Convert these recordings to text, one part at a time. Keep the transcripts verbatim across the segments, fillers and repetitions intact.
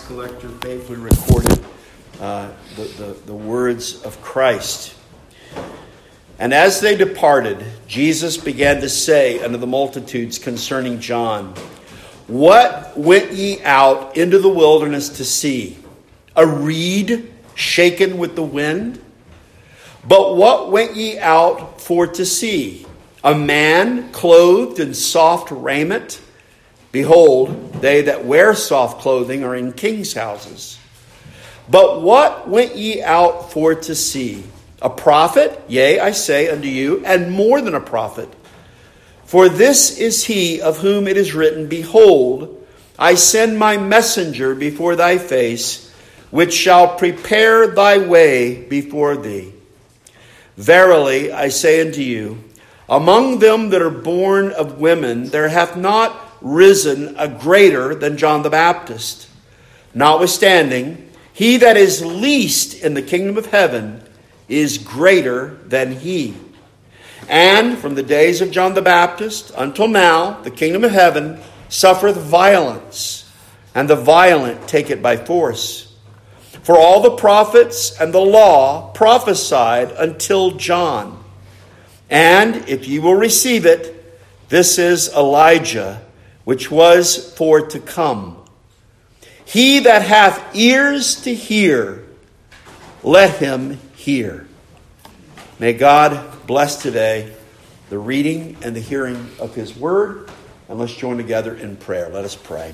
collector faithfully recorded uh, the, the, the words of Christ. And as they departed, Jesus began to say unto the multitudes concerning John, What went ye out into the wilderness to see? A reed shaken with the wind? But what went ye out for to see? A man clothed in soft raiment? Behold, they that wear soft clothing are in kings' houses. But what went ye out for to see? A prophet? Yea, I say unto you, and more than a prophet. For this is he of whom it is written, Behold, I send my messenger before thy face, which shall prepare thy way before thee. Verily, I say unto you, among them that are born of women, there hath not risen a greater than John the Baptist. Notwithstanding, he that is least in the kingdom of heaven is greater than he. And from the days of John the Baptist until now, the kingdom of heaven suffereth violence, and the violent take it by force. For all the prophets and the law prophesied until John. And if ye will receive it, this is Elijah, which was for to come. He that hath ears to hear, let him hear. May God bless today the reading and the hearing of his word. And let's join together in prayer. Let us pray.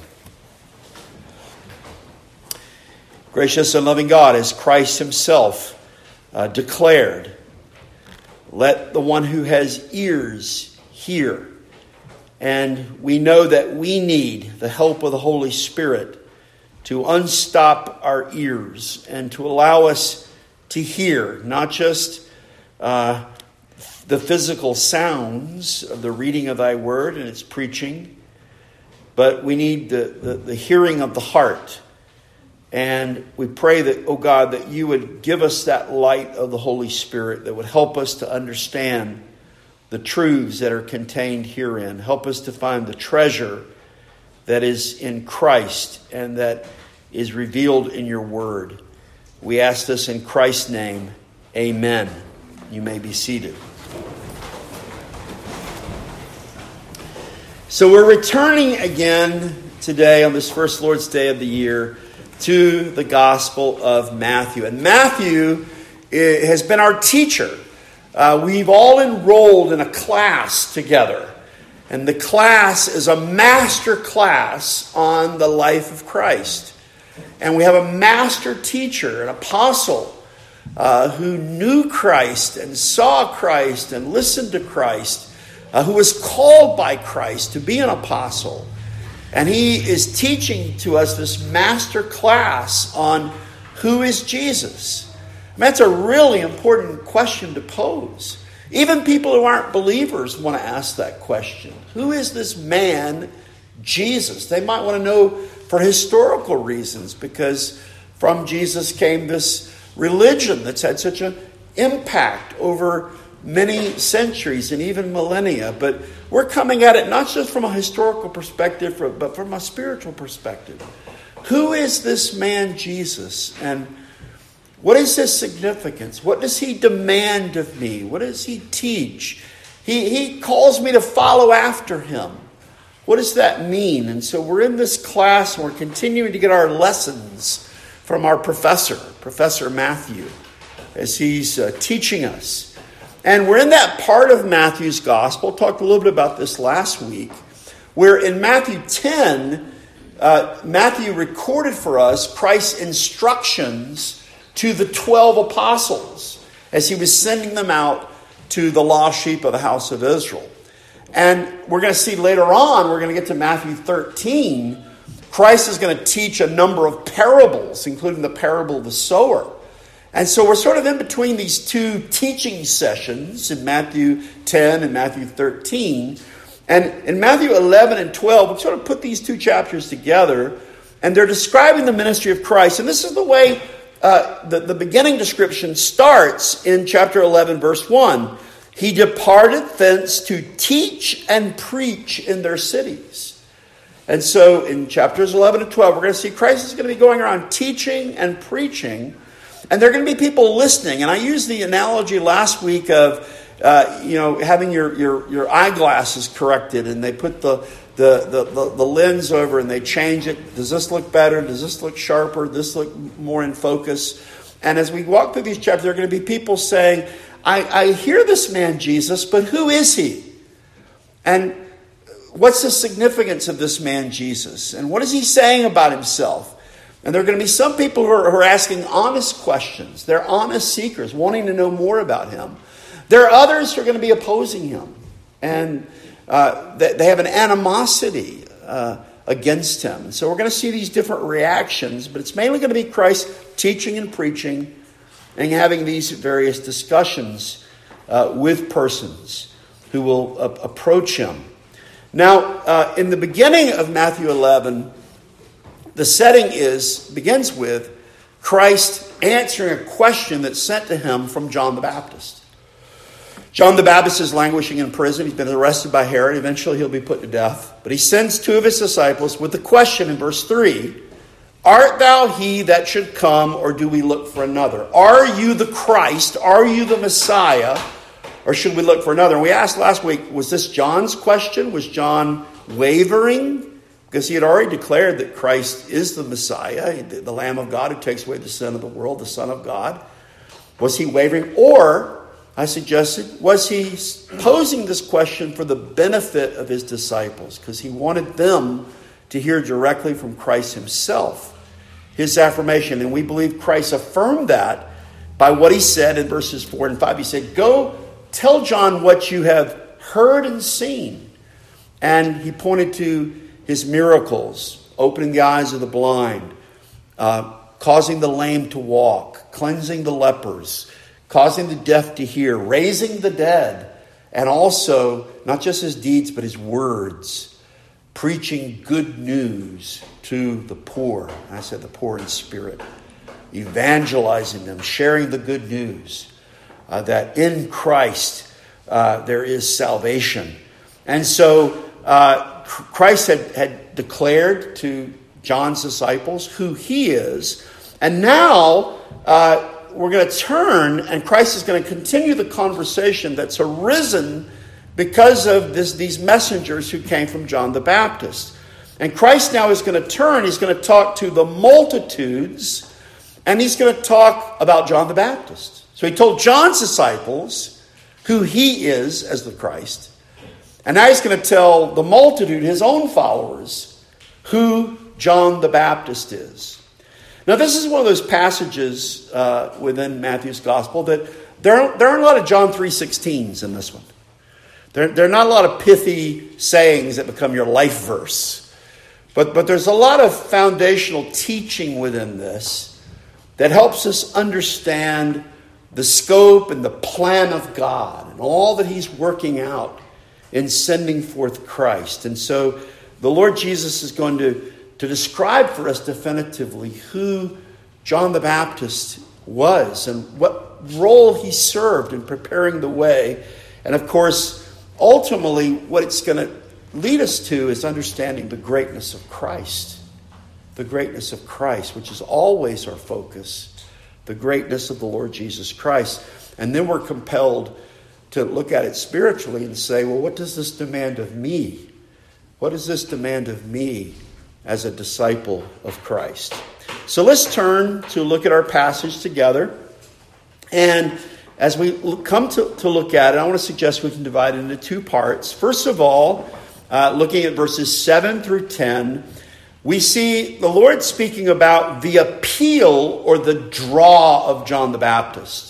Gracious and loving God, as Christ himself uh, declared, let the one who has ears hear. And we know that we need the help of the Holy Spirit to unstop our ears and to allow us to hear not just uh, the physical sounds of the reading of thy word and its preaching, but we need the, the, the hearing of the heart. And we pray that, oh God, that you would give us that light of the Holy Spirit that would help us to understand the truths that are contained herein. Help us to find the treasure that is in Christ and that is revealed in your word. We ask this in Christ's name. Amen. You may be seated. So we're returning again today on this first Lord's Day of the year to the Gospel of Matthew. And Matthew has been our teacher. Uh, we've all enrolled in a class together. And the class is a master class on the life of Christ. And we have a master teacher, an apostle, uh, who knew Christ and saw Christ and listened to Christ, uh, who was called by Christ to be an apostle. And he is teaching to us this master class on who is Jesus. And that's a really important question to pose. Even people who aren't believers want to ask that question. Who is this man, Jesus? They might want to know for historical reasons, because from Jesus came this religion that's had such an impact over many centuries and even millennia. But we're coming at it not just from a historical perspective, but from a spiritual perspective. Who is this man, Jesus? And what is his significance? What does he demand of me? What does he teach? He, he calls me to follow after him. What does that mean? And so we're in this class and we're continuing to get our lessons from our professor, Professor Matthew, as he's uh, teaching us. And we're in that part of Matthew's gospel, talked a little bit about this last week, where in Matthew ten, uh, Matthew recorded for us Christ's instructions to the twelve apostles as he was sending them out to the lost sheep of the house of Israel. And we're going to see later on, we're going to get to Matthew thirteen, Christ is going to teach a number of parables, including the parable of the sower. And so we're sort of in between these two teaching sessions in Matthew ten and Matthew thirteen. And in Matthew eleven and twelve, we sort of put these two chapters together, and they're describing the ministry of Christ. And this is the way uh, the, the beginning description starts in chapter eleven, verse one. He departed thence to teach and preach in their cities. And so in chapters eleven and twelve, we're going to see Christ is going to be going around teaching and preaching. And there are going to be people listening. And I used the analogy last week of, uh, you know, having your, your, your eyeglasses corrected. And they put the, the, the, the, the lens over and they change it. Does this look better? Does this look sharper? Does this look more in focus? And as we walk through these chapters, there are going to be people saying, I, I hear this man Jesus, but who is he? And what's the significance of this man Jesus? And what is he saying about himself? And there are going to be some people who are, who are asking honest questions. They're honest seekers, wanting to know more about him. There are others who are going to be opposing him. And uh, they, they have an animosity uh, against him. And so we're going to see these different reactions. But it's mainly going to be Christ teaching and preaching and having these various discussions uh, with persons who will uh, approach him. Now, uh, in the beginning of Matthew eleven, the setting is begins with Christ answering a question that's sent to him from John the Baptist. John the Baptist is languishing in prison. He's been arrested by Herod. Eventually he'll be put to death. But he sends two of his disciples with the question in verse three, art thou he that should come, or do we look for another? Are you the Christ? Are you the Messiah? Or should we look for another? And we asked last week, was this John's question? Was John wavering? Because he had already declared that Christ is the Messiah, the Lamb of God who takes away the sin of the world, the Son of God. Was he wavering? Or, I suggested, was he posing this question for the benefit of his disciples? Because he wanted them to hear directly from Christ himself, his affirmation. And we believe Christ affirmed that by what he said in verses four and five. He said, go tell John what you have heard and seen. And he pointed to his miracles, opening the eyes of the blind, uh, causing the lame to walk, cleansing the lepers, causing the deaf to hear, raising the dead, and also not just his deeds, but his words, preaching good news to the poor. And I said the poor in spirit, evangelizing them, sharing the good news uh, that in Christ uh, there is salvation. And so uh, Christ had, had declared to John's disciples who he is. And now uh, we're going to turn, and Christ is going to continue the conversation that's arisen because of this, these messengers who came from John the Baptist. And Christ now is going to turn. He's going to talk to the multitudes, and he's going to talk about John the Baptist. So he told John's disciples who he is as the Christ. And now he's going to tell the multitude, his own followers, who John the Baptist is. Now, this is one of those passages uh, within Matthew's gospel that there aren't, there aren't a lot of John three sixteens in this one. There, there are not a lot of pithy sayings that become your life verse. But, but there's a lot of foundational teaching within this that helps us understand the scope and the plan of God and all that he's working out in sending forth Christ. And so the Lord Jesus is going to, to describe for us definitively who John the Baptist was and what role he served in preparing the way. And of course, ultimately, what it's going to lead us to is understanding the greatness of Christ. The greatness of Christ, which is always our focus. The greatness of the Lord Jesus Christ. And then we're compelled to look at it spiritually and say, well, what does this demand of me? What does this demand of me as a disciple of Christ? So let's turn to look at our passage together. And as we come to, to look at it, I want to suggest we can divide it into two parts. First of all, uh, looking at verses seven through ten, we see the Lord speaking about the appeal or the draw of John the Baptist.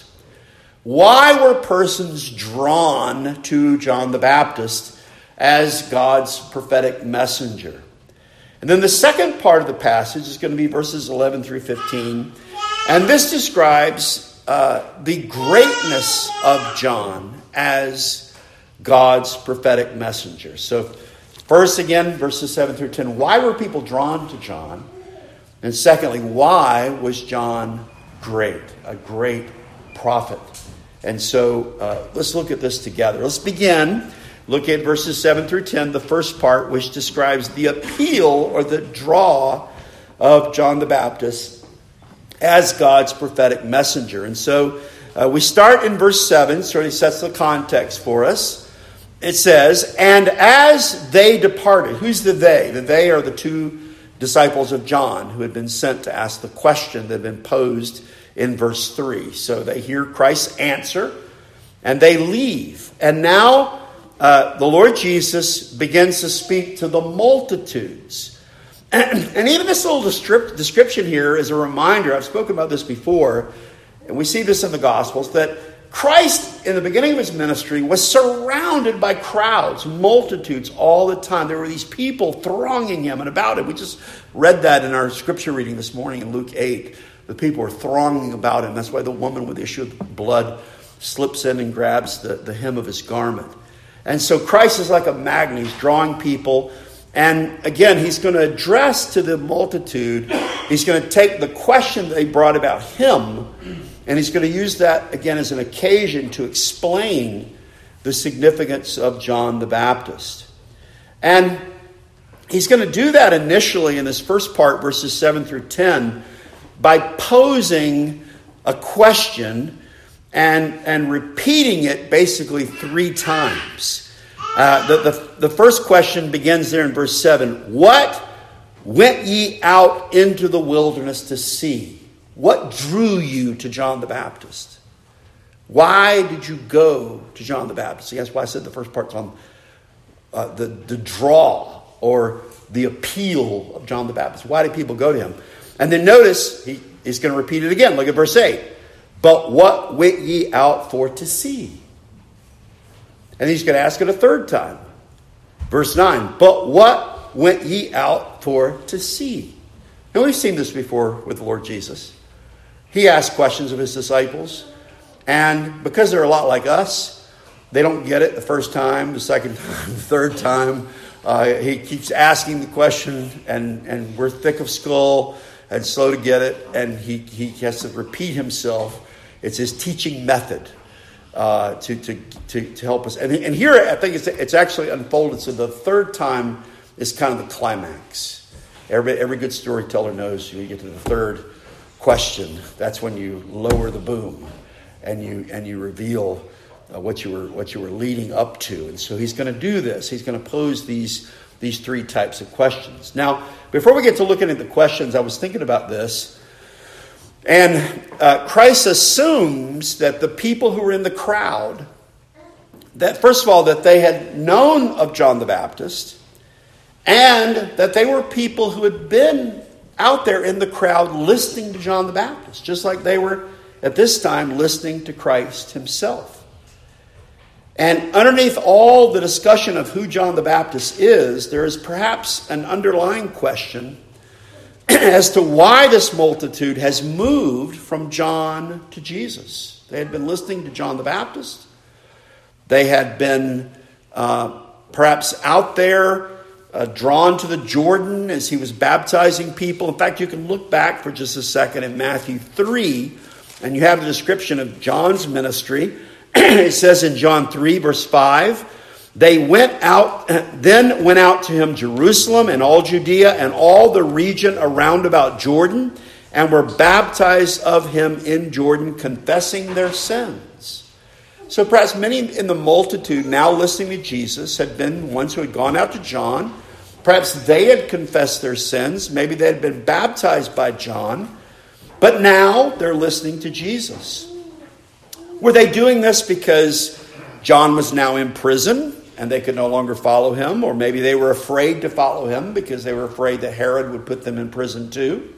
Why were persons drawn to John the Baptist as God's prophetic messenger? And then the second part of the passage is going to be verses eleven through fifteen. And this describes uh, the greatness of John as God's prophetic messenger. So first again, verses seven through ten, why were people drawn to John? And secondly, why was John great, a great prophet? And so uh, let's look at this together. Let's begin look at verses seven through ten, the first part, which describes the appeal or the draw of John the Baptist as God's prophetic messenger. And so uh, we start in verse seven, so he sets the context for us. It says, and as they departed, who's the they? The they are the two disciples of John who had been sent to ask the question that had been posed in verse three. So they hear Christ's answer and they leave. And now uh, the Lord Jesus begins to speak to the multitudes. And, and even this little descript, description here is a reminder. I've spoken about this before, and we see this in the Gospels, that Christ, in the beginning of his ministry, was surrounded by crowds, multitudes all the time. There were these people thronging him and about him. We just read that in our scripture reading this morning in Luke eight. The people were thronging about him. That's why the woman with the issue of blood slips in and grabs the, the hem of his garment. And so Christ is like a magnet. He's drawing people. And again, he's going to address to the multitude. He's going to take the question they brought about him, and he's going to use that, again, as an occasion to explain the significance of John the Baptist. And he's going to do that initially in this first part, verses seven through ten, by posing a question and, and repeating it basically three times. Uh, the, the, the first question begins there in verse seven. What went ye out into the wilderness to see? What drew you to John the Baptist? Why did you go to John the Baptist? See, that's why I said the first part's on uh, the, the draw or the appeal of John the Baptist. Why did people go to him? And then notice, he, he's going to repeat it again. Look at verse eight. But what went ye out for to see? And he's going to ask it a third time. Verse nine. But what went ye out for to see? Now we've seen this before with the Lord Jesus. He asked questions of his disciples. And because they're a lot like us, they don't get it the first time, the second time, the third time. Uh, he keeps asking the question, and, and we're thick of skull and slow to get it. And he, he has to repeat himself. It's his teaching method uh, to, to, to, to help us. And, and here I think it's, it's actually unfolded. So the third time is kind of the climax. Every, every good storyteller knows when you get to the third question, that's when you lower the boom and you and you reveal uh, what you were what you were leading up to. And so he's going to do this. He's going to pose these these three types of questions. Now, before we get to looking at the questions, I was thinking about this. And uh, Christ assumes that the people who were in the crowd, that first of all, that they had known of John the Baptist, and that they were people who had been out there in the crowd listening to John the Baptist, just like they were at this time listening to Christ himself. And underneath all the discussion of who John the Baptist is, there is perhaps an underlying question as to why this multitude has moved from John to Jesus. They had been listening to John the Baptist. They had been uh, perhaps out there uh, drawn to the Jordan as he was baptizing people. In fact, you can look back for just a second in Matthew three, and you have the description of John's ministry. It says in John three, verse five, they went out, then went out to him Jerusalem and all Judea and all the region around about Jordan, and were baptized of him in Jordan, confessing their sins. So perhaps many in the multitude now listening to Jesus had been ones who had gone out to John. Perhaps they had confessed their sins. Maybe they had been baptized by John. But now they're listening to Jesus. Were they doing this because John was now in prison and they could no longer follow him? Or maybe they were afraid to follow him because they were afraid that Herod would put them in prison too?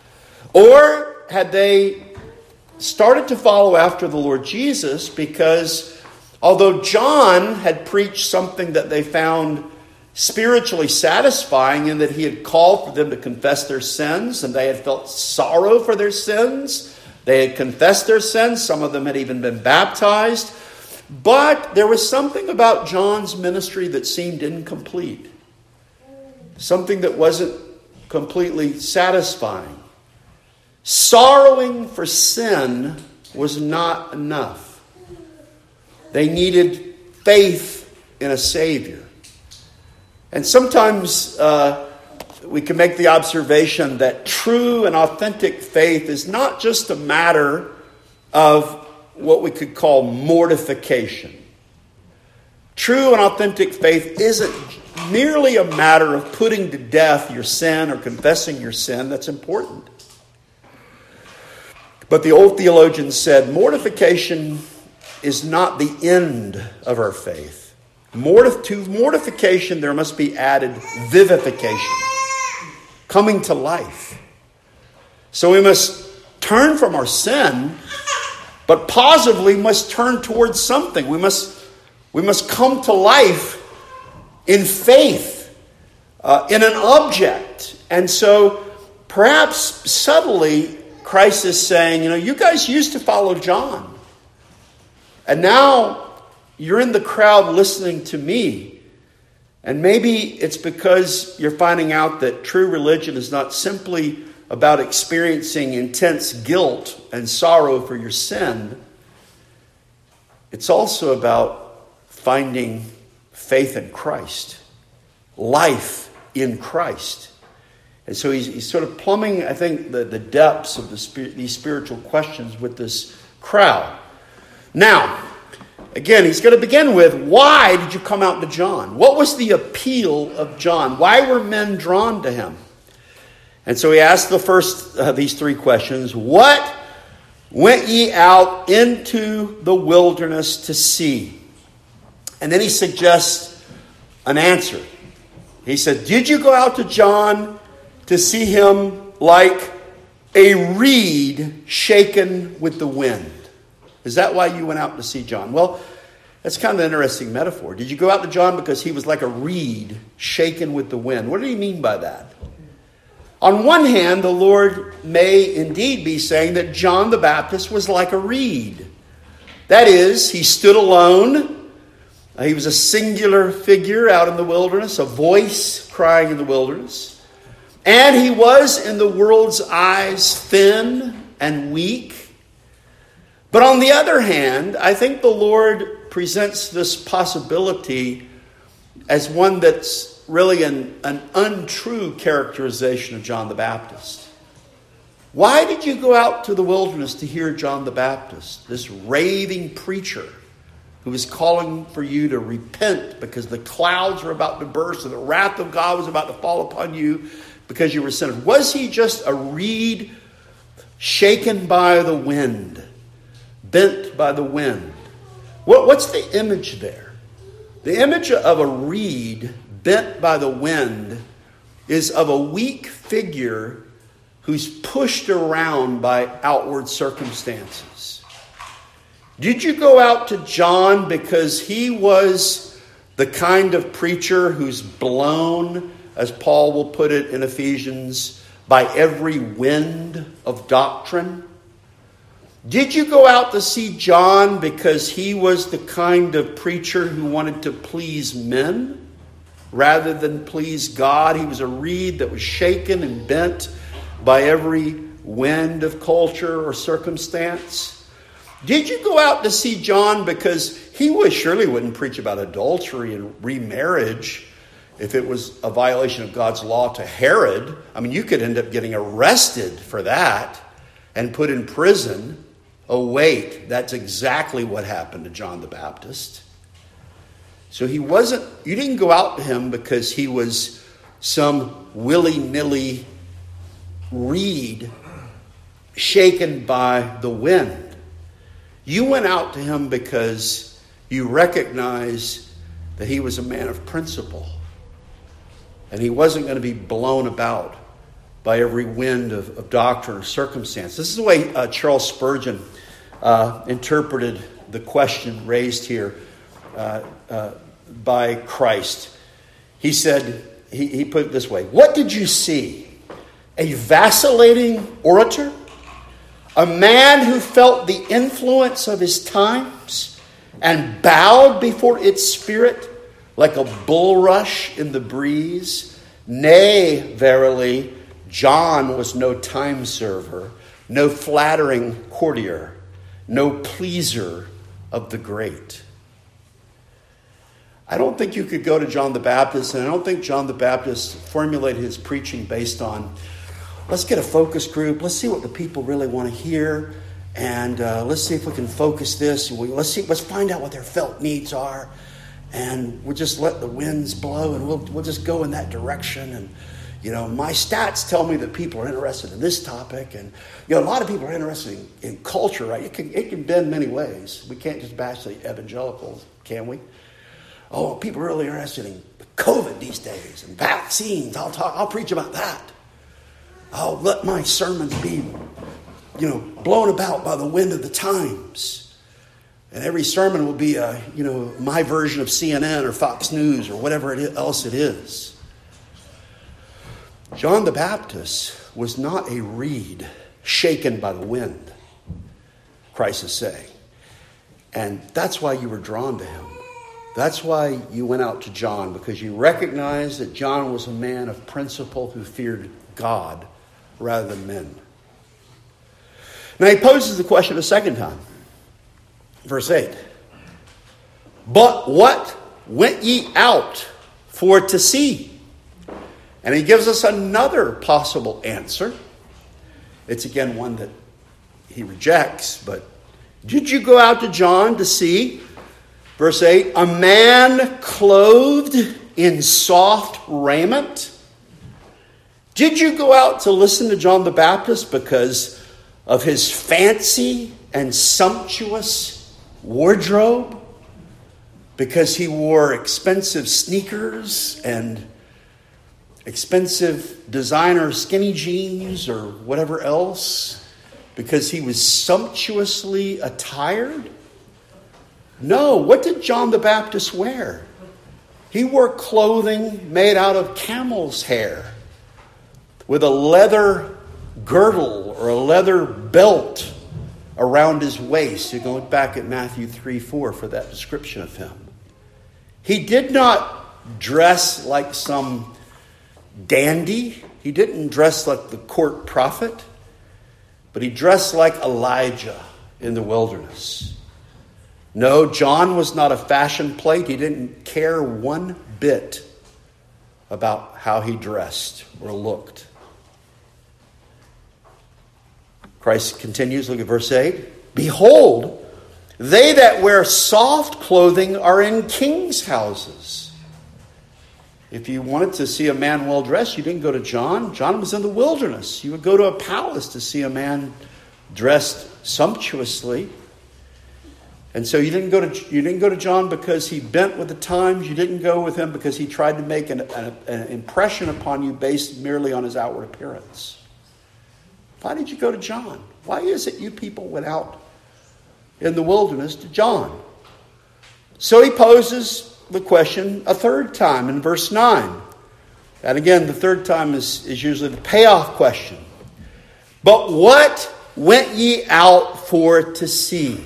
Or had they started to follow after the Lord Jesus because although John had preached something that they found spiritually satisfying in that he had called for them to confess their sins and they had felt sorrow for their sins, they had confessed their sins, some of them had even been baptized, but there was something about John's ministry that seemed incomplete, something that wasn't completely satisfying. Sorrowing for sin was not enough. They needed faith in a Savior. And sometimes uh, we can make the observation that true and authentic faith is not just a matter of what we could call mortification. True and authentic faith isn't merely a matter of putting to death your sin or confessing your sin. That's important. But the old theologian said mortification is not the end of our faith. Mortif- to mortification there must be added vivification, coming to life. So we must turn from our sin, but positively must turn towards something. We must, we must come to life in faith, uh, in an object. And so perhaps subtly Christ is saying, you know, you guys used to follow John. And now you're in the crowd listening to me. And maybe it's because you're finding out that true religion is not simply about experiencing intense guilt and sorrow for your sin. It's also about finding faith in Christ, life in Christ. And so he's, he's sort of plumbing, I think, the, the depths of the spirit, these spiritual questions with this crowd. Now, again, he's going to begin with, why did you come out to John? What was the appeal of John? Why were men drawn to him? And so he asked the first of uh, these three questions. What went ye out into the wilderness to see? And then he suggests an answer. He said, did you go out to John to see him like a reed shaken with the wind? Is that why you went out to see John? Well, that's kind of an interesting metaphor. Did you go out to John because he was like a reed shaken with the wind? What did he mean by that? On one hand, the Lord may indeed be saying that John the Baptist was like a reed. That is, he stood alone. He was a singular figure out in the wilderness, a voice crying in the wilderness. And he was, in the world's eyes, thin and weak. But on the other hand, I think the Lord presents this possibility as one that's really an, an untrue characterization of John the Baptist. Why did you go out to the wilderness to hear John the Baptist, this raving preacher who was calling for you to repent because the clouds were about to burst and the wrath of God was about to fall upon you because you were sinners? Was he just a reed shaken by the wind, bent by the wind? What, what's the image there? The image of a reed bent by the wind is of a weak figure who's pushed around by outward circumstances. Did you go out to John because he was the kind of preacher who's blown, as Paul will put it in Ephesians, by every wind of doctrine? Did you go out to see John because he was the kind of preacher who wanted to please men rather than please God? He was a reed that was shaken and bent by every wind of culture or circumstance. Did you go out to see John because he was surely wouldn't preach about adultery and remarriage if it was a violation of God's law to Herod? I mean, you could end up getting arrested for that and put in prison. Oh, wait, that's exactly what happened to John the Baptist. So he wasn't, you didn't go out to him because he was some willy-nilly reed shaken by the wind. You went out to him because you recognized that he was a man of principle. And he wasn't going to be blown about by every wind of, of doctrine or circumstance. This is the way uh, Charles Spurgeon uh, interpreted the question raised here uh, uh, by Christ. He said, he, he put it this way: what did you see? A vacillating orator? A man who felt the influence of his times and bowed before its spirit like a bulrush in the breeze? Nay, verily, John was no time server, no flattering courtier, no pleaser of the great. I don't think you could go to John the Baptist, and I don't think John the Baptist formulated his preaching based on, let's get a focus group, let's see what the people really want to hear, and uh, let's see if we can focus this, we, let's see, let's find out what their felt needs are, and we'll just let the winds blow, and we'll we'll just go in that direction. And you know, my stats tell me that people are interested in this topic, and you know, a lot of people are interested in, in culture, right? It can it can bend many ways. We can't just bash the evangelicals, can we? Oh, people are really interested in COVID these days and vaccines. I'll talk. I'll preach about that. I'll let my sermons be, you know, blown about by the wind of the times. And every sermon will be, a, you know, my version of C N N or Fox News or whatever it is, else it is. John the Baptist was not a reed shaken by the wind, Christ is saying. And that's why you were drawn to him. That's why you went out to John, because you recognized that John was a man of principle who feared God rather than men. Now he poses the question a second time. Verse eight. But what went ye out for to see? And he gives us another possible answer. It's again one that he rejects, but did you go out to John to see? Verse eight, a man clothed in soft raiment? Did you go out to listen to John the Baptist because of his fancy and sumptuous wardrobe? Because he wore expensive sneakers and expensive designer skinny jeans or whatever else? Because he was sumptuously attired? No, what did John the Baptist wear? He wore clothing made out of camel's hair with a leather girdle or a leather belt around his waist. You go back at Matthew three four for that description of him. He did not dress like some dandy. He didn't dress like the court prophet, but he dressed like Elijah in the wilderness. No, John was not a fashion plate. He didn't care one bit about how he dressed or looked. Christ continues, look at verse eight. Behold, they that wear soft clothing are in kings' houses. If you wanted to see a man well dressed, you didn't go to John. John was in the wilderness. You would go to a palace to see a man dressed sumptuously. And so you didn't go to you didn't go to John because he bent with the times. You didn't go with him because he tried to make an, an, an impression upon you based merely on his outward appearance. Why did you go to John? Why is it you people went out in the wilderness to John? So he poses the question a third time in verse nine. And again, the third time is, is usually the payoff question. But what went ye out for to see?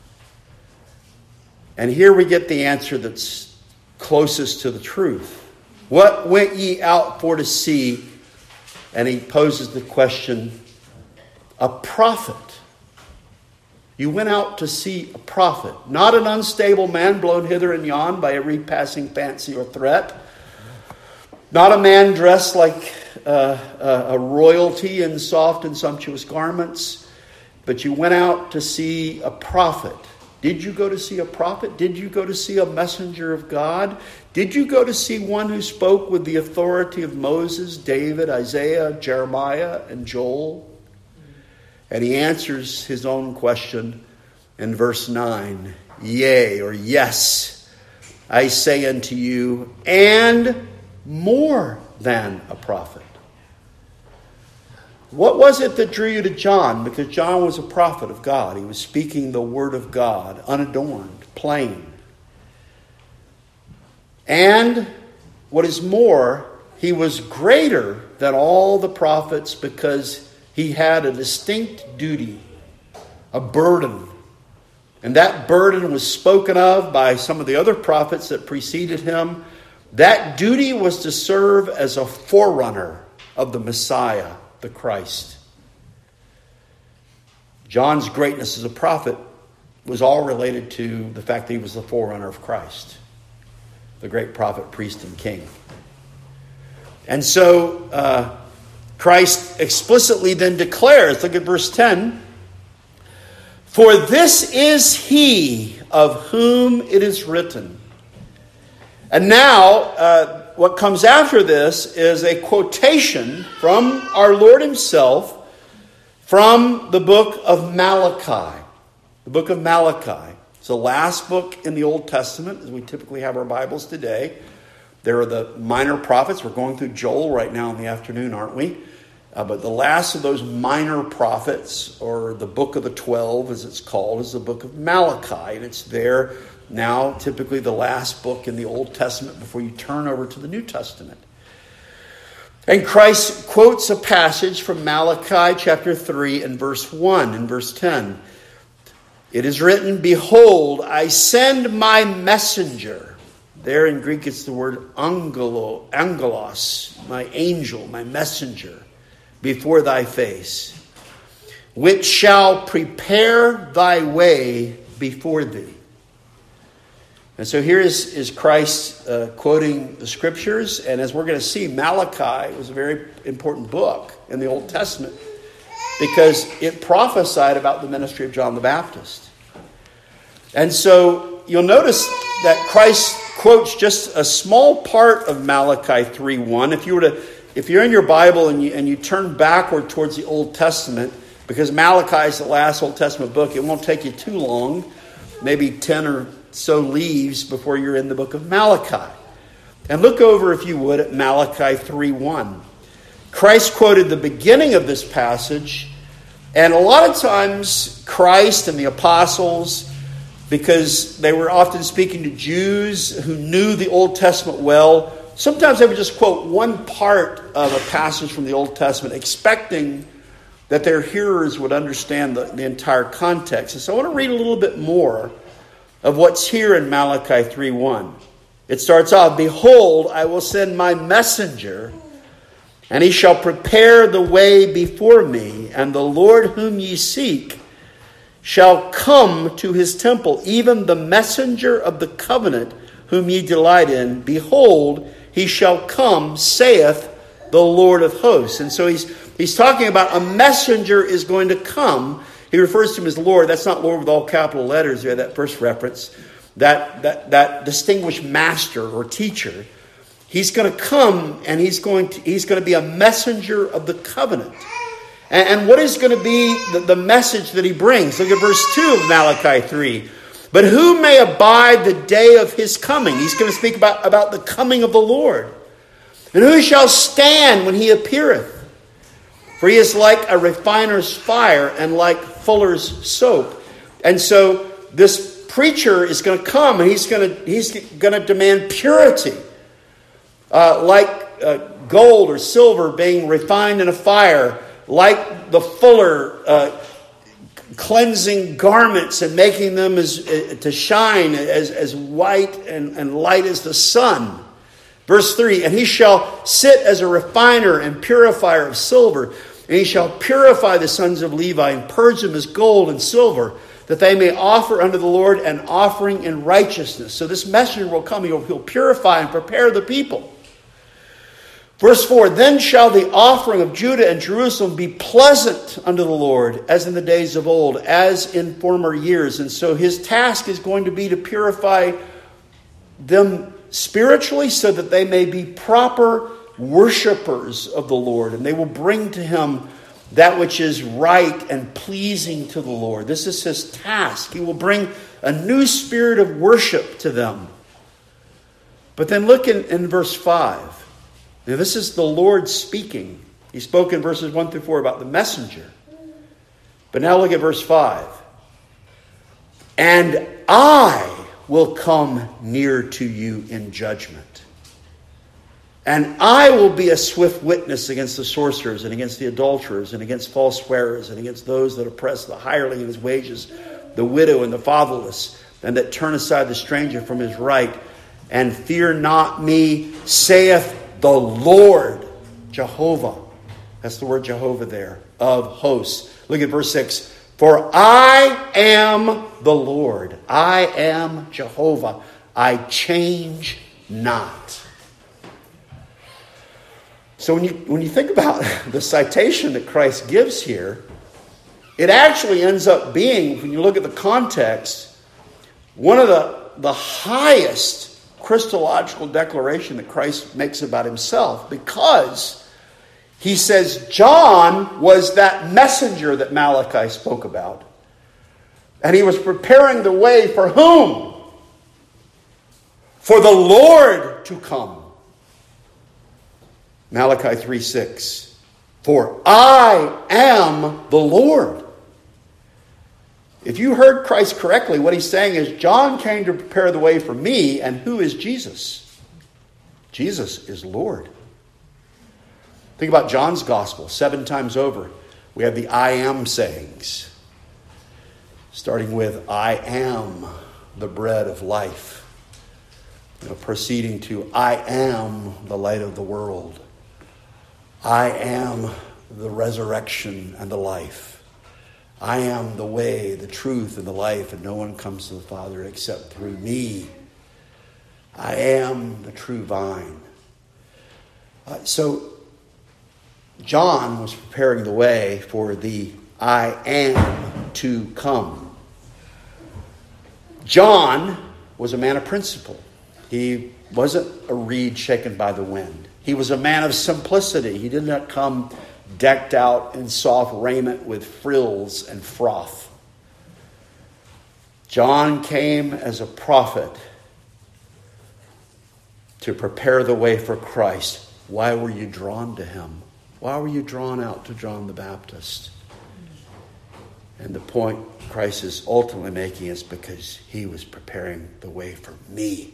And here we get the answer that's closest to the truth. What went ye out for to see? And he poses the question, a prophet. You went out to see a prophet, not an unstable man blown hither and yon by every passing fancy or threat. Not a man dressed like uh, a, a royalty in soft and sumptuous garments, but you went out to see a prophet. Did you go to see a prophet? Did you go to see a messenger of God? Did you go to see one who spoke with the authority of Moses, David, Isaiah, Jeremiah, and Joel? And he answers his own question in verse nine. Yea, or yes, I say unto you, and more than a prophet. What was it that drew you to John? Because John was a prophet of God. He was speaking the word of God, unadorned, plain. And what is more, he was greater than all the prophets because he had a distinct duty, a burden. And that burden was spoken of by some of the other prophets that preceded him. That duty was to serve as a forerunner of the Messiah, the Christ. John's greatness as a prophet was all related to the fact that he was the forerunner of Christ. the great prophet, priest, and king. And so uh, Christ explicitly then declares, look at verse ten, "For this is he of whom it is written." And now, uh, what comes after this is a quotation from our Lord himself from the book of Malachi. The book of Malachi. It's the last book in the Old Testament, as we typically have our Bibles today. There are the minor prophets. We're going through Joel right now in the afternoon, aren't we? Uh, but the last of those minor prophets, or the book of the twelve, as it's called, is the book of Malachi. And it's there now, typically the last book in the Old Testament before you turn over to the New Testament. And Christ quotes a passage from Malachi chapter three and verse one and verse ten. It is written, "Behold, I send my messenger." There in Greek it's the word angelo, angelos, my angel, my messenger, "before thy face, which shall prepare thy way before thee." And so here is, is Christ uh, quoting the scriptures. And as we're going to see, Malachi was a very important book in the Old Testament because it prophesied about the ministry of John the Baptist. And so you'll notice that Christ quotes just a small part of Malachi three one. If you were to, if you're in your Bible and you, and you turn backward towards the Old Testament, because Malachi is the last Old Testament book, it won't take you too long, maybe ten or so leaves before you're in the book of Malachi. And look over, if you would, at Malachi three one. Christ quoted the beginning of this passage, and a lot of times Christ and the apostles, because they were often speaking to Jews who knew the Old Testament well, sometimes they would just quote one part of a passage from the Old Testament, expecting that their hearers would understand the, the entire context. And so I want to read a little bit more of what's here in Malachi three one. It starts off, "Behold, I will send my messenger, and he shall prepare the way before me, and the Lord whom ye seek shall come to his temple, even the messenger of the covenant whom ye delight in. Behold, he shall come, saith the Lord of hosts." And so he's he's talking about a messenger is going to come. He refers to him as Lord. That's not Lord with all capital letters there, that first reference. That, that, that distinguished master or teacher. He's going to come and he's going to, he's going to be a messenger of the covenant. And, and what is going to be the, the message that he brings? Look at verse two of Malachi three. "But who may abide the day of his coming?" He's going to speak about, about the coming of the Lord. "And who shall stand when he appeareth? For he is like a refiner's fire and like fuller's soap." And so this preacher is going to come and he's going to he's going to demand purity, uh, like uh, gold or silver being refined in a fire, like the fuller uh, cleansing garments and making them as uh, to shine as as white and, and light as the sun. Verse three, "And he shall sit as a refiner and purifier of silver, and he shall purify the sons of Levi and purge them as gold and silver, that they may offer unto the Lord an offering in righteousness." So this messenger will come, he'll, he'll purify and prepare the people. Verse four, "Then shall the offering of Judah and Jerusalem be pleasant unto the Lord, as in the days of old, as in former years." And so his task is going to be to purify them spiritually so that they may be proper worshipers of the Lord, and they will bring to him that which is right and pleasing to the Lord. This is his task. He will bring a new spirit of worship to them. But then look in, in verse five. Now this is the Lord speaking. He spoke in verses one through four about the messenger. But now look at verse five. "And I will come near to you in judgment. And I will be a swift witness against the sorcerers and against the adulterers and against false swearers and against those that oppress the hireling in his wages, the widow and the fatherless, and that turn aside the stranger from his right. And fear not me, saith the Lord Jehovah." That's the word Jehovah there, of hosts. Look at verse six. "For I am the Lord. I am Jehovah. I change not. So when you when you think about the citation that Christ gives here, it actually ends up being, when you look at the context, one of the, the highest Christological declaration that Christ makes about himself, because he says John was that messenger that Malachi spoke about. And he was preparing the way for whom? For the Lord to come. Malachi three six. For I am the Lord. If you heard Christ correctly, what he's saying is John came to prepare the way for me. And who is Jesus? Jesus is Lord. Think about John's gospel. Seven times over, we have the I am sayings. Starting with, I am the bread of life. You know, proceeding to, I am the light of the world. I am the resurrection and the life. I am the way, the truth, and the life, and no one comes to the Father except through me. I am the true vine. Uh, so, John was preparing the way for the I am to come. John was a man of principle. He wasn't a reed shaken by the wind. He was a man of simplicity. He did not come decked out in soft raiment with frills and froth. John came as a prophet to prepare the way for Christ. Why were you drawn to him? Why were you drawn out to John the Baptist? And the point Christ is ultimately making is because he was preparing the way for me.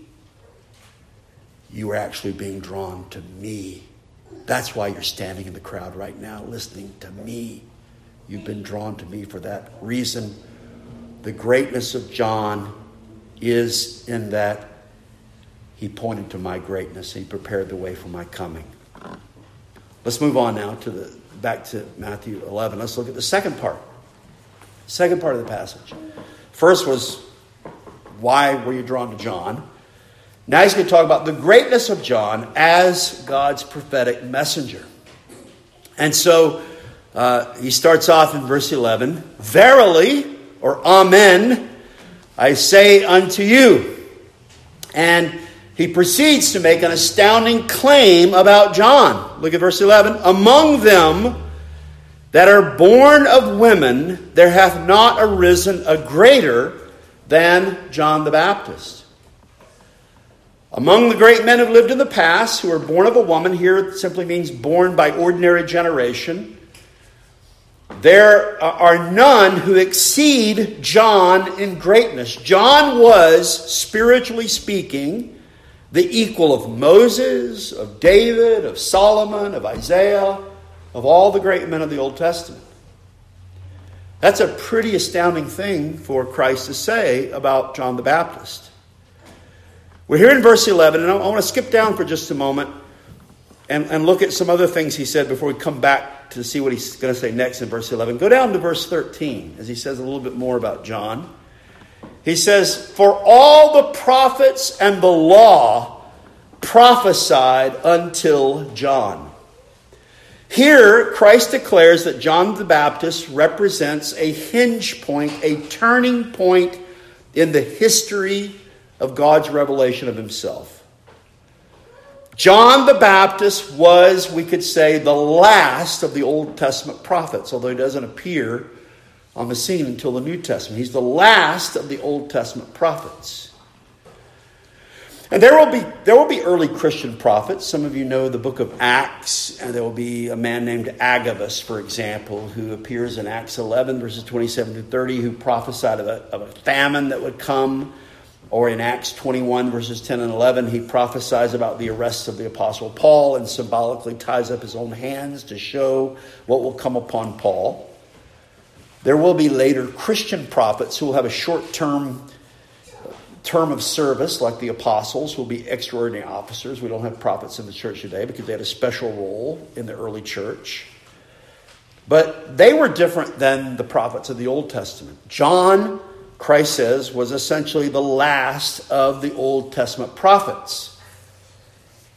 You were actually being drawn to me. That's why you're standing in the crowd right now, listening to me. You've been drawn to me for that reason. The greatness of John is in that he pointed to my greatness. He prepared the way for my coming. Let's move on now to the back to Matthew eleven. Let's look at the second part. Second part of the passage. First was, why were you drawn to John? Now he's going to talk about the greatness of John as God's prophetic messenger. And so uh, he starts off in verse eleven. Verily, or amen, I say unto you. And he proceeds to make an astounding claim about John. Look at verse eleven. Among them that are born of women, there hath not arisen a greater than John the Baptist. Among the great men who lived in the past, who are born of a woman, here it simply means born by ordinary generation, there are none who exceed John in greatness. John was, spiritually speaking, the equal of Moses, of David, of Solomon, of Isaiah, of all the great men of the Old Testament. That's a pretty astounding thing for Christ to say about John the Baptist. We're here in verse eleven, and I want to skip down for just a moment and, and look at some other things he said before we come back to see what he's going to say next in verse eleven. Go down to verse thirteen as he says a little bit more about John. He says, for all the prophets and the law prophesied until John. Here, Christ declares that John the Baptist represents a hinge point, a turning point in the history of God's revelation of himself. John the Baptist was, we could say, the last of the Old Testament prophets, although he doesn't appear on the scene until the New Testament. He's the last of the Old Testament prophets. And there will be there will be early Christian prophets. Some of you know the book of Acts, and there will be a man named Agabus, for example, who appears in Acts eleven, verses twenty-seven to thirty, who prophesied of a, of a famine that would come. Or in Acts twenty-one, verses ten and eleven, he prophesies about the arrest of the Apostle Paul and symbolically ties up his own hands to show what will come upon Paul. There will be later Christian prophets who will have a short-term term of service, like the apostles, who will be extraordinary officers. We don't have prophets in the church today because they had a special role in the early church. But they were different than the prophets of the Old Testament. John, Christ says, was essentially the last of the Old Testament prophets.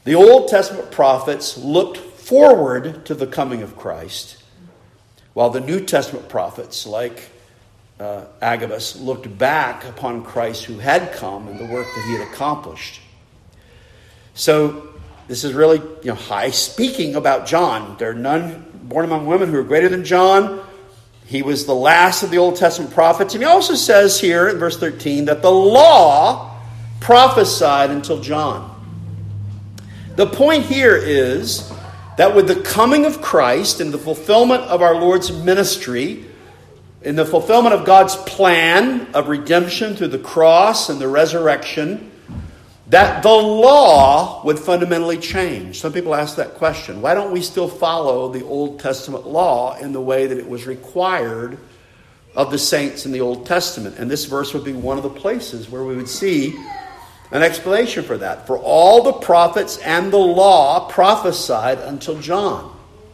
The Old Testament prophets looked forward to the coming of Christ, while the New Testament prophets, like uh, Agabus, looked back upon Christ who had come and the work that he had accomplished. So this is really, you know, high speaking about John. There are none born among women who are greater than John. He was the last of the Old Testament prophets. And he also says here in verse thirteen that the law prophesied until John. The point here is that with the coming of Christ and the fulfillment of our Lord's ministry, in the fulfillment of God's plan of redemption through the cross and the resurrection, that the law would fundamentally change. Some people ask that question. Why don't we still follow the Old Testament law in the way that it was required of the saints in the Old Testament? And this verse would be one of the places where we would see an explanation for that. For all the prophets and the law prophesied until John.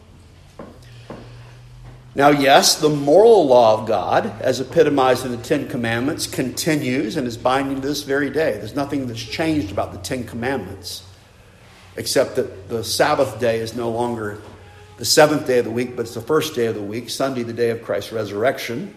Now, yes, the moral law of God, as epitomized in the Ten Commandments, continues and is binding to this very day. There's nothing that's changed about the Ten Commandments, except that the Sabbath day is no longer the seventh day of the week, but it's the first day of the week, Sunday, the day of Christ's resurrection.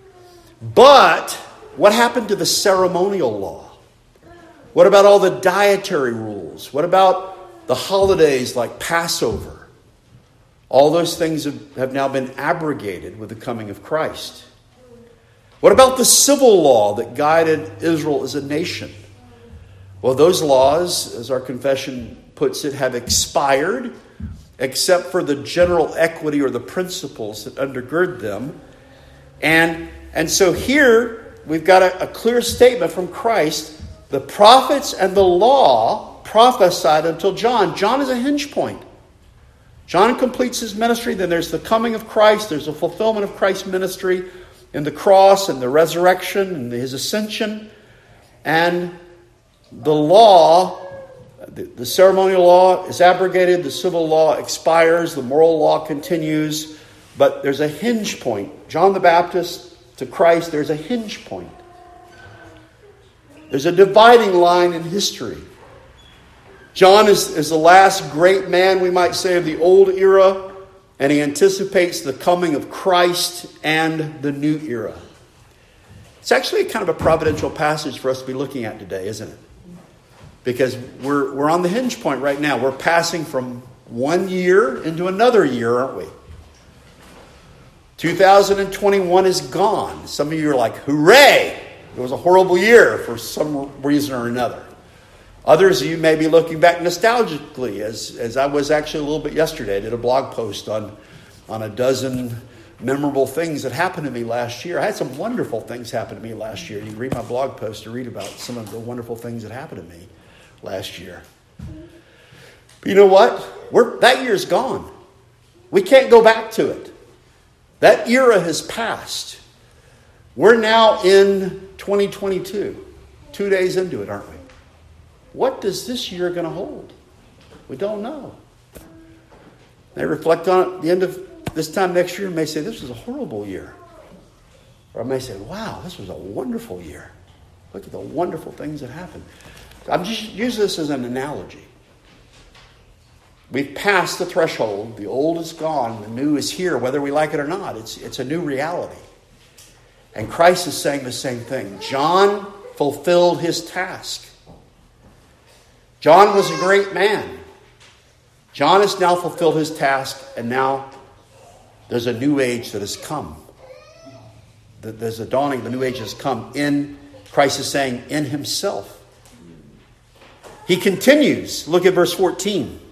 But what happened to the ceremonial law? What about all the dietary rules? What about the holidays like Passover? All those things have, have now been abrogated with the coming of Christ. What about the civil law that guided Israel as a nation? Well, those laws, as our confession puts it, have expired, except for the general equity or the principles that undergird them. And, and so here we've got a, a clear statement from Christ. The prophets and the law prophesied until John. John is a hinge point. John completes his ministry, then there's the coming of Christ, there's the fulfillment of Christ's ministry in the cross and the resurrection and his ascension. And the law, the, the ceremonial law is abrogated, the civil law expires, the moral law continues, but there's a hinge point. John the Baptist to Christ, there's a hinge point. There's a dividing line in history. John is, is the last great man, we might say, of the old era, and he anticipates the coming of Christ and the new era. It's actually kind of a providential passage for us to be looking at today, isn't it? Because we're, we're on the hinge point right now. We're passing from one year into another year, aren't we? two thousand twenty-one is gone. Some of you are like, hooray! It was a horrible year for some reason or another. Others of you may be looking back nostalgically, as, as I was actually a little bit yesterday. I did a blog post on, on a dozen memorable things that happened to me last year. I had some wonderful things happen to me last year. You can read my blog post to read about some of the wonderful things that happened to me last year. But you know what? We're, that year's gone. We can't go back to it. That era has passed. We're now in twenty twenty-two, two days into it, aren't we? What does this year going to hold? We don't know. They reflect on it at the end of this time next year and may say, this was a horrible year. Or I may say, wow, this was a wonderful year. Look at the wonderful things that happened. I'm just using this as an analogy. We've passed the threshold. The old is gone. The new is here, whether we like it or not. It's, it's a new reality. And Christ is saying the same thing. John fulfilled his task. John was a great man. John has now fulfilled his task, and now there's a new age that has come. There's a dawning, the new age has come in, Christ is saying, in himself. He continues. Look at verse fourteen.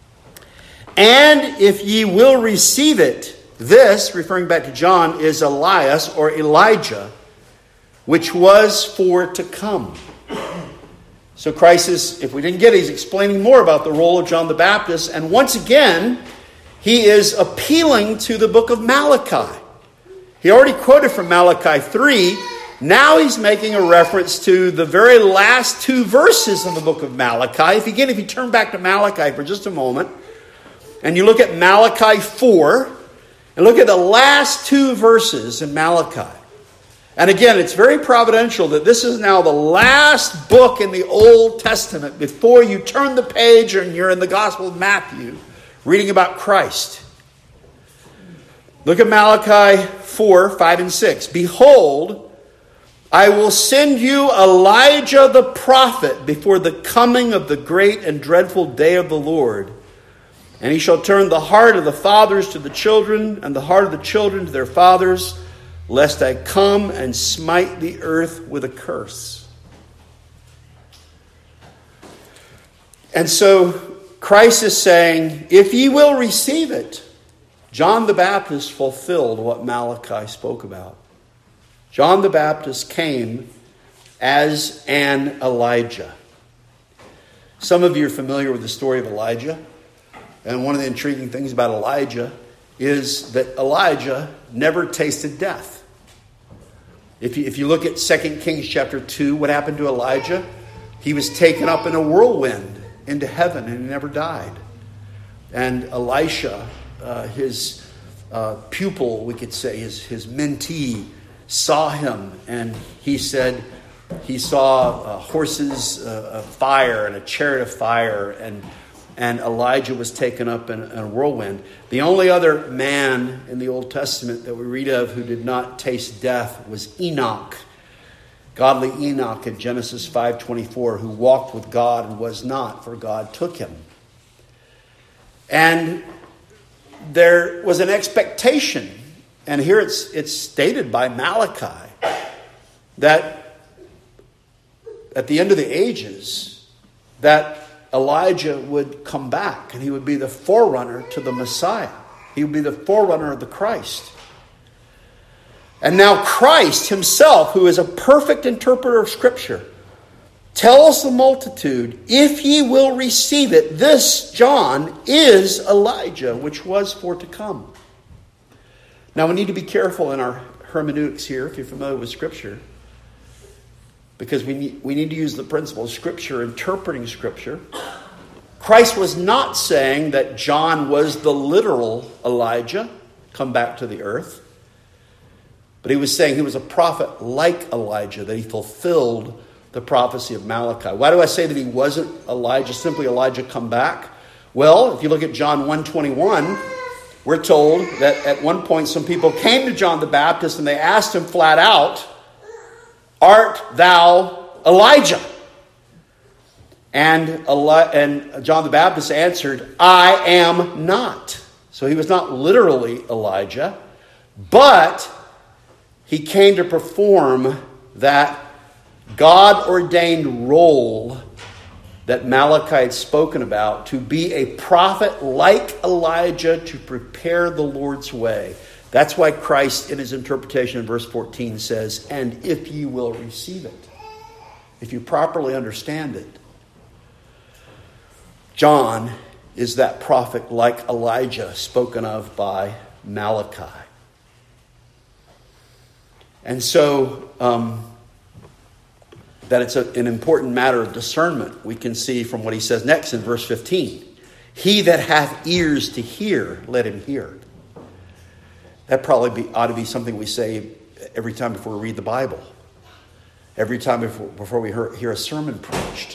And if ye will receive it, this, referring back to John, is Elias or Elijah, which was for to come. So Christ is, if we didn't get it, he's explaining more about the role of John the Baptist. And once again, he is appealing to the book of Malachi. He already quoted from Malachi three. Now he's making a reference to the very last two verses in the book of Malachi. If again, if you turn back to Malachi for just a moment, and you look at Malachi four, and look at the last two verses in Malachi. And again, it's very providential that this is now the last book in the Old Testament before you turn the page and you're in the Gospel of Matthew, reading about Christ. Look at Malachi four, five, and six. Behold, I will send you Elijah the prophet before the coming of the great and dreadful day of the Lord. And he shall turn the heart of the fathers to the children, and the heart of the children to their fathers, lest I come and smite the earth with a curse. And so Christ is saying, if ye will receive it, John the Baptist fulfilled what Malachi spoke about. John the Baptist came as an Elijah. Some of you are familiar with the story of Elijah. And one of the intriguing things about Elijah is that Elijah never tasted death. If you, if you look at Second Kings chapter two, what happened to Elijah? He was taken up in a whirlwind into heaven and he never died. And Elisha, uh, his uh, pupil, we could say, his, his mentee, saw him and he said he saw uh, horses uh, of fire and a chariot of fire, and and Elijah was taken up in, in a whirlwind. The only other man in the Old Testament that we read of who did not taste death was Enoch. Godly Enoch in Genesis five twenty-four, who walked with God and was not, for God took him. And there was an expectation, and here it's it's stated by Malachi, that at the end of the ages, that Elijah would come back and he would be the forerunner to the Messiah. He would be the forerunner of the Christ. And now Christ himself, who is a perfect interpreter of Scripture, tells the multitude, if ye will receive it, this John is Elijah, which was for to come. Now we need to be careful in our hermeneutics here, if you're familiar with Scripture, because we need, we need to use the principle of Scripture, interpreting Scripture. Christ was not saying that John was the literal Elijah, come back to the earth. But he was saying he was a prophet like Elijah, that he fulfilled the prophecy of Malachi. Why do I say that he wasn't Elijah, simply Elijah come back? Well, if you look at John one twenty-one, we're told that at one point some people came to John the Baptist and they asked him flat out, art thou Elijah? And, Eli- and John the Baptist answered, I am not. So he was not literally Elijah, but he came to perform that God-ordained role that Malachi had spoken about, to be a prophet like Elijah to prepare the Lord's way. That's why Christ, in his interpretation in verse fourteen, says, and if you will receive it, if you properly understand it. John is that prophet like Elijah spoken of by Malachi. And so, um, that it's a, an important matter of discernment, we can see from what he says next in verse fifteen. He that hath ears to hear, let him hear. That probably be, ought to be something we say every time before we read the Bible. Every time before, before we hear, hear a sermon preached.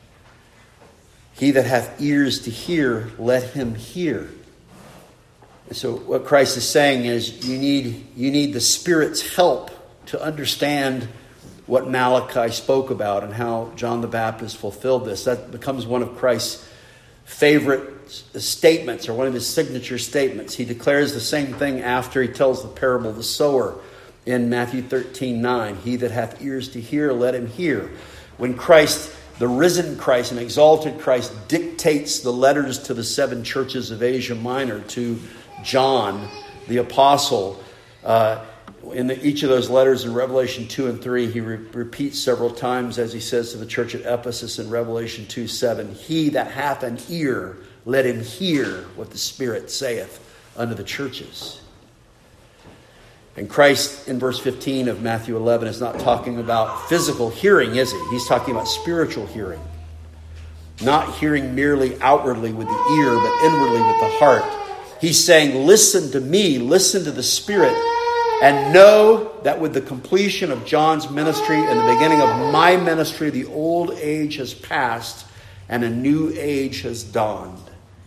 He that hath ears to hear, let him hear. And so what Christ is saying is you need, you need the Spirit's help to understand what Malachi spoke about and how John the Baptist fulfilled this. That becomes one of Christ's favorite statements, or one of his signature statements. He declares the same thing after he tells the parable of the sower in Matthew thirteen nine. He that hath ears to hear, let him hear. When Christ, the risen Christ and exalted Christ, dictates the letters to the seven churches of Asia Minor to John, the apostle, uh, in the, each of those letters in Revelation two and three, he re- repeats several times, as he says to the church at Ephesus in Revelation two seven, he that hath an ear, let him hear what the Spirit saith unto the churches. And Christ, in verse fifteen of Matthew eleven, is not talking about physical hearing, is he? He's talking about spiritual hearing. Not hearing merely outwardly with the ear, but inwardly with the heart. He's saying, listen to me, listen to the Spirit, and know that with the completion of John's ministry and the beginning of my ministry, the old age has passed and a new age has dawned.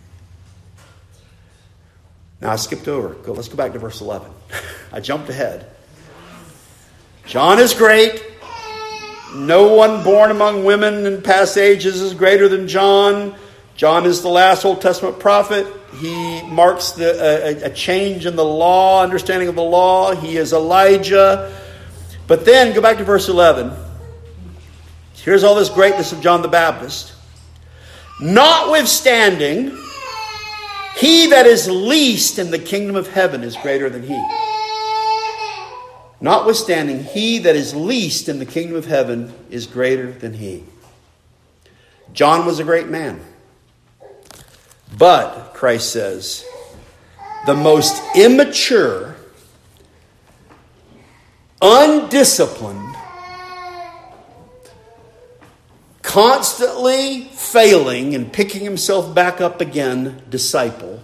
Now I skipped over. Go, let's go back to verse eleven. I jumped ahead. John is great. No one born among women in past ages is greater than John. John is the last Old Testament prophet. He marks the, a, a change in the law, understanding of the law. He is Elijah. But then, go back to verse eleven. Here's all this greatness of John the Baptist. Notwithstanding, he that is least in the kingdom of heaven is greater than he. Notwithstanding, he that is least in the kingdom of heaven is greater than he. John was a great man. But, Christ says, the most immature, undisciplined, constantly failing and picking himself back up again disciple,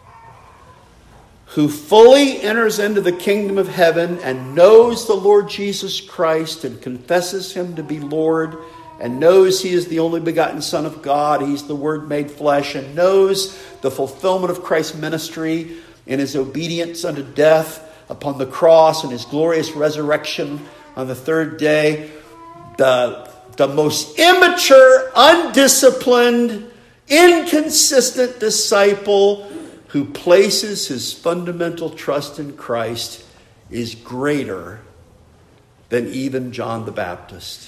who fully enters into the kingdom of heaven and knows the Lord Jesus Christ and confesses him to be Lord and knows he is the only begotten Son of God, he's the Word made flesh, and knows the fulfillment of Christ's ministry in his obedience unto death upon the cross and his glorious resurrection on the third day, the, the most immature, undisciplined, inconsistent disciple who places his fundamental trust in Christ is greater than even John the Baptist.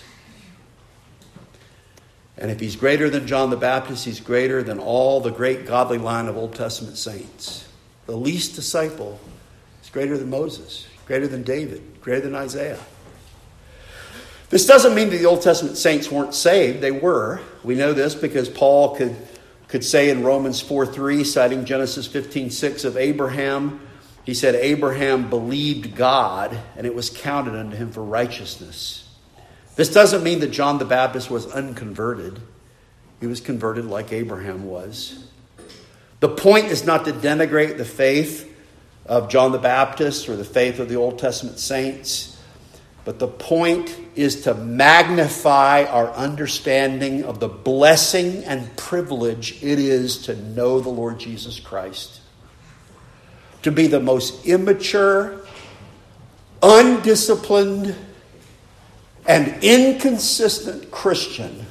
And if he's greater than John the Baptist, he's greater than all the great godly line of Old Testament saints. The least disciple is greater than Moses, greater than David, greater than Isaiah. This doesn't mean that the Old Testament saints weren't saved. They were. We know this because Paul could, could say in Romans four three, citing Genesis fifteen six of Abraham, he said, Abraham believed God, and it was counted unto him for righteousness. This doesn't mean that John the Baptist was unconverted. He was converted like Abraham was. The point is not to denigrate the faith of John the Baptist or the faith of the Old Testament saints, but the point is to magnify our understanding of the blessing and privilege it is to know the Lord Jesus Christ. To be the most immature, undisciplined, and inconsistent Christian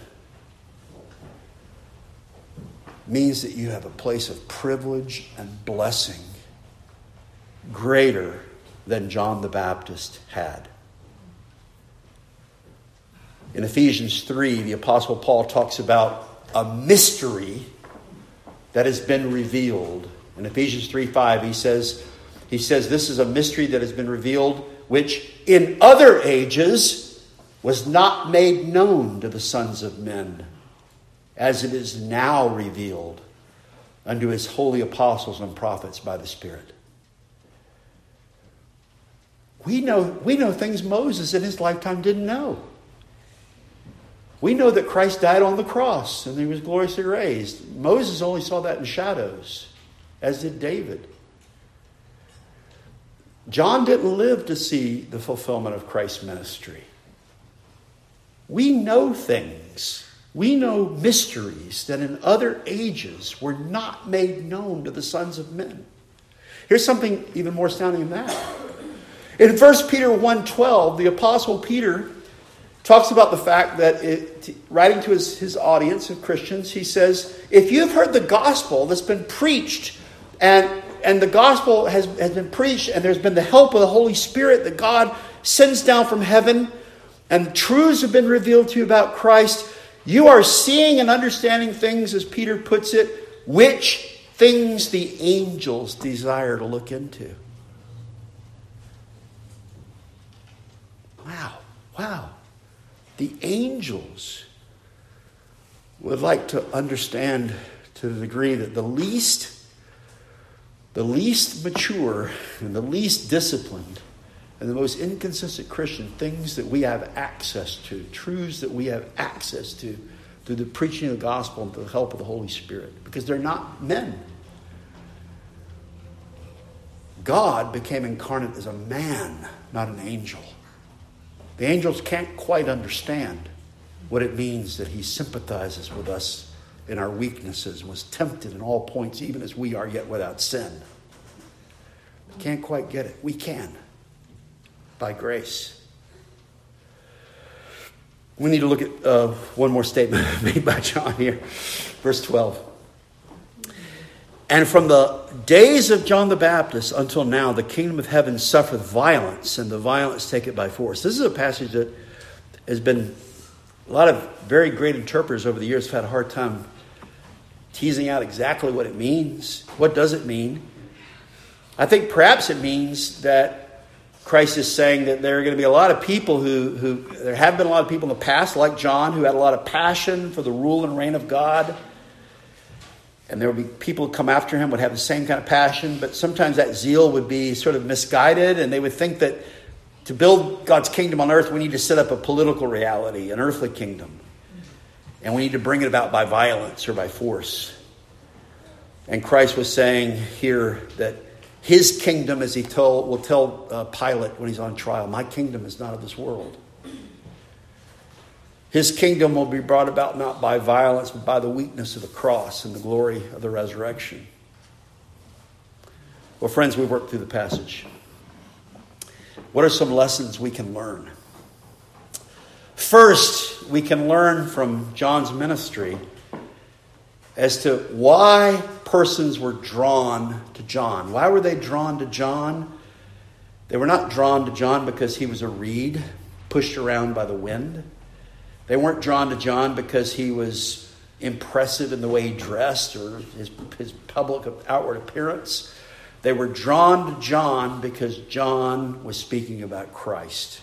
means that you have a place of privilege and blessing greater than John the Baptist had. In Ephesians three, the Apostle Paul talks about a mystery that has been revealed. In Ephesians three five, he says, he says, this is a mystery that has been revealed, which in other ages was not made known to the sons of men, as it is now revealed unto his holy apostles and prophets by the Spirit. We know, we know things Moses in his lifetime didn't know. We know that Christ died on the cross and he was gloriously raised. Moses only saw that in shadows, as did David. John didn't live to see the fulfillment of Christ's ministry. We know things. We know mysteries that in other ages were not made known to the sons of men. Here's something even more astounding than that. In First Peter one twelve, the Apostle Peter talks about the fact that, it, writing to his, his audience of Christians, he says, if you've heard the gospel that's been preached, and, and the gospel has, has been preached, and there's been the help of the Holy Spirit that God sends down from heaven, and truths have been revealed to you about Christ, you are seeing and understanding things, as Peter puts it, which things the angels desire to look into. Wow, wow. The angels would like to understand to the degree that the least, the least mature and the least disciplined and the most inconsistent Christian, things that we have access to, truths that we have access to through the preaching of the gospel and the help of the Holy Spirit, because they're not men. God became incarnate as a man, not an angel. The angels can't quite understand what it means that he sympathizes with us in our weaknesses, was tempted in all points, even as we are, yet without sin. Can't quite get it. We can, by grace. We need to look at uh, one more statement made by John here. Verse twelve. And from the days of John the Baptist until now, the kingdom of heaven suffereth violence, and the violence take it by force. This is a passage that has been, a lot of very great interpreters over the years have had a hard time teasing out exactly what it means. What does it mean? I think perhaps it means that Christ is saying that there are going to be a lot of people who, who, there have been a lot of people in the past, like John, who had a lot of passion for the rule and reign of God. And there would be people who come after him would have the same kind of passion, but sometimes that zeal would be sort of misguided, and they would think that to build God's kingdom on earth, we need to set up a political reality, an earthly kingdom. And we need to bring it about by violence or by force. And Christ was saying here that his kingdom, as he told, will tell uh, Pilate when he's on trial, my kingdom is not of this world. His kingdom will be brought about not by violence, but by the weakness of the cross and the glory of the resurrection. Well, friends, we've worked through the passage. What are some lessons we can learn? First, we can learn from John's ministry as to why persons were drawn to John. Why were they drawn to John? They were not drawn to John because he was a reed pushed around by the wind. They weren't drawn to John because he was impressive in the way he dressed or his, his public outward appearance. They were drawn to John because John was speaking about Christ.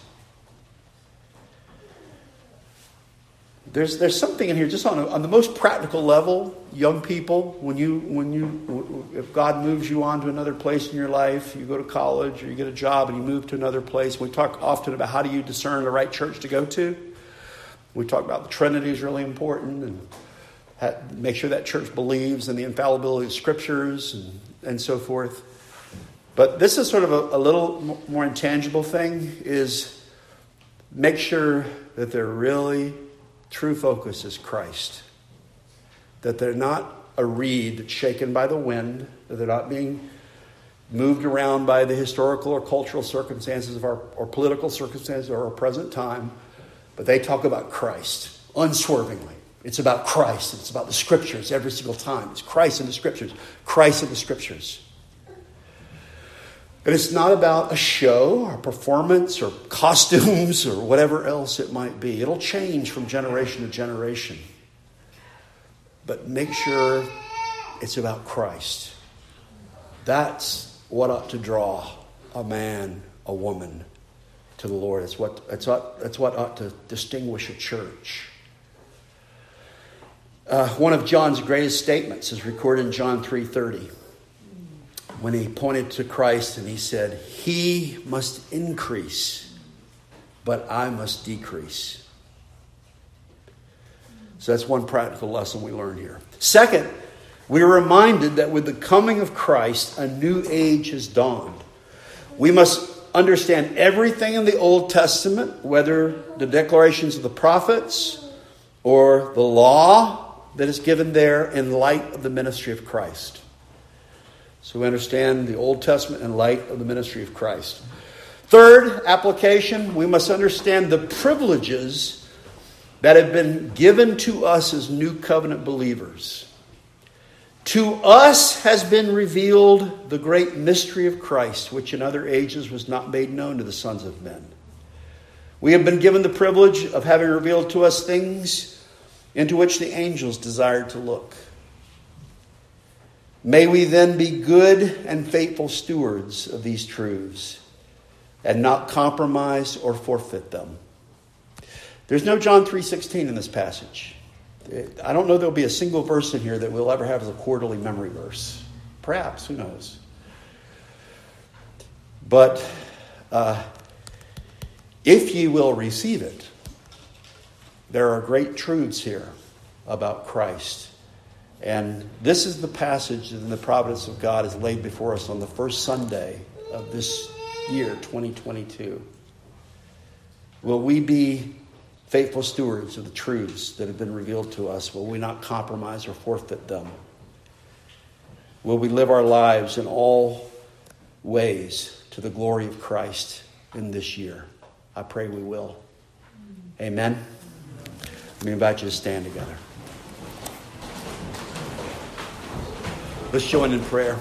There's there's something in here just on, a, on the most practical level, young people, when you when you if God moves you on to another place in your life, you go to college or you get a job and you move to another place. We talk often about how do you discern the right church to go to. We talk about the Trinity is really important, and have, make sure that church believes in the infallibility of Scriptures and, and so forth. But this is sort of a, a little more intangible thing, is make sure that their really true focus is Christ. That they're not a reed that's shaken by the wind, that they're not being moved around by the historical or cultural circumstances of our or political circumstances of our present time. But they talk about Christ unswervingly. It's about Christ. It's about the Scriptures every single time. It's Christ in the Scriptures. Christ in the Scriptures. And it's not about a show or performance or costumes or whatever else it might be. It'll change from generation to generation. But make sure it's about Christ. That's what ought to draw a man, a woman to the Lord. It's what, it's what, it's what ought to distinguish a church. Uh, one of John's greatest statements is recorded in John three thirty. When he pointed to Christ and he said, he must increase, but I must decrease. So that's one practical lesson we learn here. Second, we are reminded that with the coming of Christ, a new age has dawned. We must understand everything in the Old Testament, whether the declarations of the prophets or the law that is given there, in light of the ministry of Christ. So we understand the Old Testament in light of the ministry of Christ. Third application, we must understand the privileges that have been given to us as new covenant believers. To us has been revealed the great mystery of Christ, which in other ages was not made known to the sons of men. We have been given the privilege of having revealed to us things into which the angels desired to look. May we then be good and faithful stewards of these truths and not compromise or forfeit them. There's no John three sixteen in this passage. I don't know there'll be a single verse in here that we'll ever have as a quarterly memory verse. Perhaps, who knows? But uh, if ye will receive it, there are great truths here about Christ. And this is the passage that in the providence of God is laid before us on the first Sunday of this year, twenty twenty-two? Will we be faithful stewards of the truths that have been revealed to us? Will we not compromise or forfeit them? Will we live our lives in all ways to the glory of Christ in this year? I pray we will. Amen. Let me invite you to stand together. Let's join in prayer.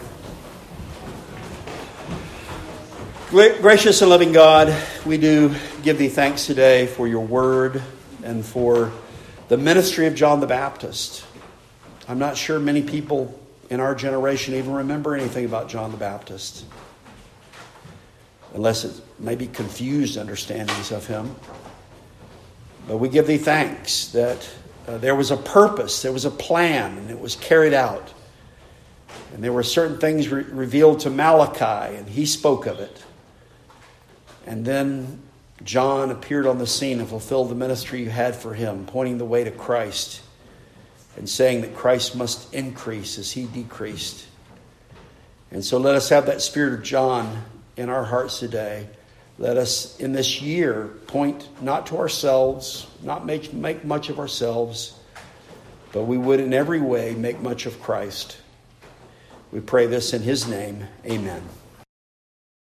Gracious and loving God, we do give thee thanks today for your word and for the ministry of John the Baptist. I'm not sure many people in our generation even remember anything about John the Baptist, unless it may be confused understandings of him. But we give thee thanks that uh, there was a purpose, there was a plan, and it was carried out. And there were certain things re- revealed to Malachi, and he spoke of it. And then John appeared on the scene and fulfilled the ministry you had for him, pointing the way to Christ and saying that Christ must increase as he decreased. And so let us have that spirit of John in our hearts today. Let us, in this year, point not to ourselves, not make, make much of ourselves, but we would in every way make much of Christ. We pray this in his name. Amen.